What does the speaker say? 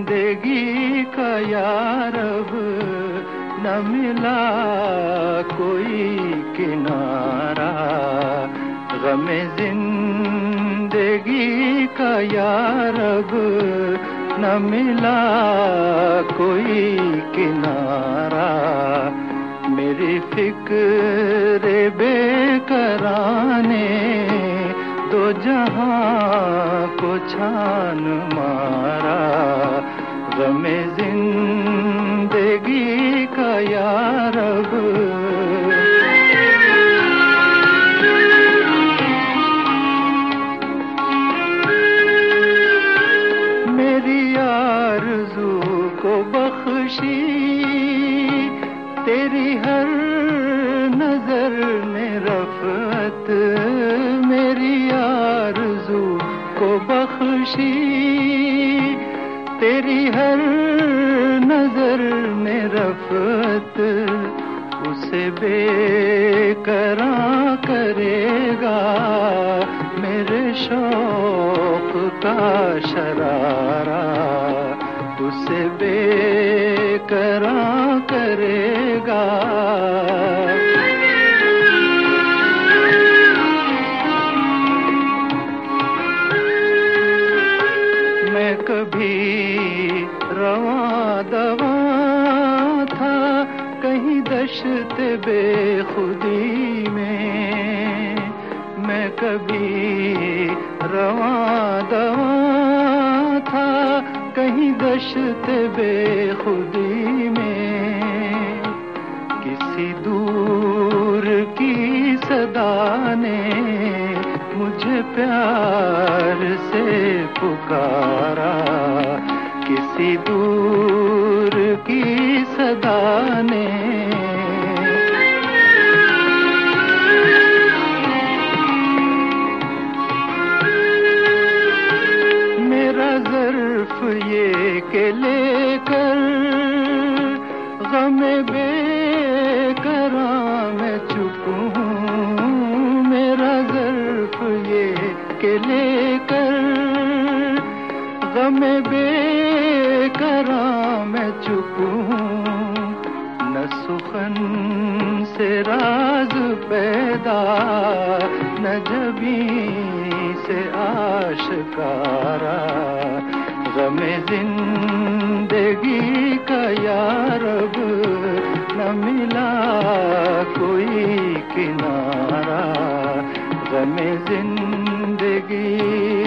जिंदगी का यार अब न मिला कोई किनारा। गमे जिंदगी का यार अब न मिला कोई किनारा। मेरी फिक्र बेकराने दो जहां को छान मारा। गमे जिंदगी का यार अब मेरी आरज़ू को बख्शी तेरी हर नजर में रफ़त। मेरी आरज़ू को बख्शी तेरी हर नजर में रफ़त। उसे बेकरां करेगा मेरे शौक का शरारा। उसे बेकरां करेगा मैं कभी रवां दवा था कहीं दश्त बेखुदी में। मैं कभी रवां दवा था कहीं दश्त बेखुदी में। किसी दूर की सदा ने मुझे प्यार से पुकारा। किसी दूर की सदा ने मेरा ज़र्फ ये के लेकर गमे बेकरां मैं चुप हूँ। मेरा ज़र्फ ये के लेकर गमे बेकरां मैं चुप हूँ। न सुखन से राज पैदा न जबी से आशकारा। गमे जिंदगी का यार अब न मिला कोई किनारा। गमे जिंदगी